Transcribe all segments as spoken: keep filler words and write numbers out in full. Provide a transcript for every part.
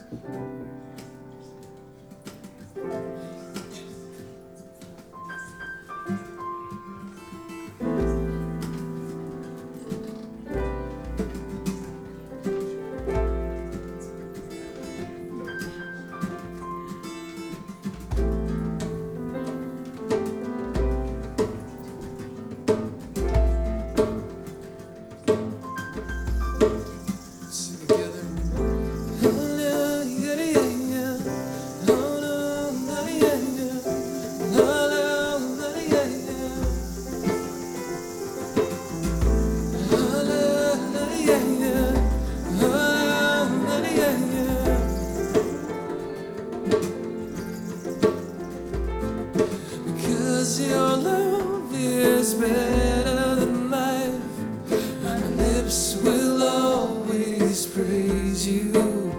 Because your love is better than life, my lips will always praise you.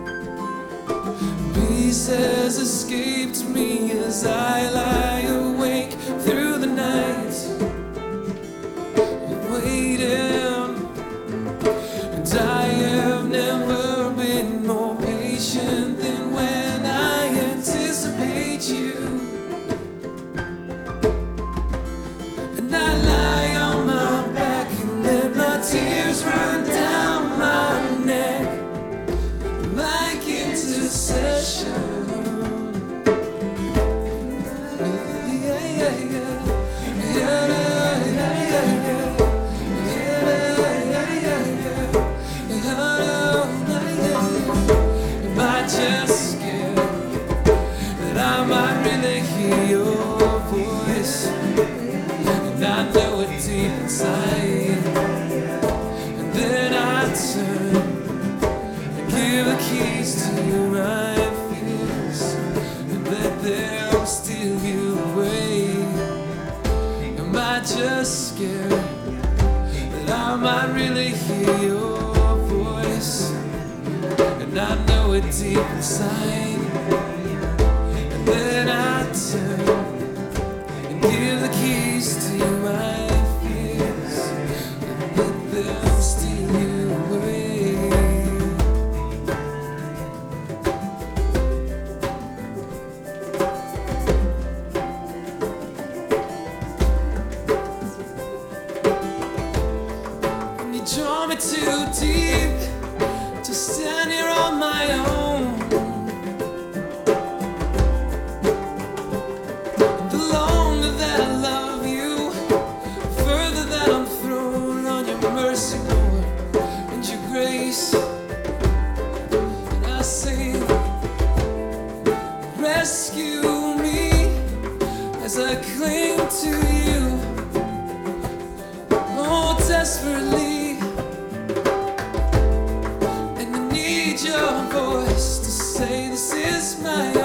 Peace has escaped me as I lie awake through the night, waiting, and I have never been more patient than when I anticipate you. And I lie on my back and let my tears run down my neck like intercession. Just scared that I might really hear your voice, and I know it deep inside. And then I turn and give the keys to my fears and let them steal you away. Am I just scared that I might really hear your voice, and I know it deep inside? And then I turn and give the keys to my fears and let them steal you away. And you draw me too deep to stand here on my own. The longer that I love you, the further that I'm thrown on your mercy, Lord, and your grace. And I sing, rescue me as I cling to you, oh, desperately. Your voice to say this is my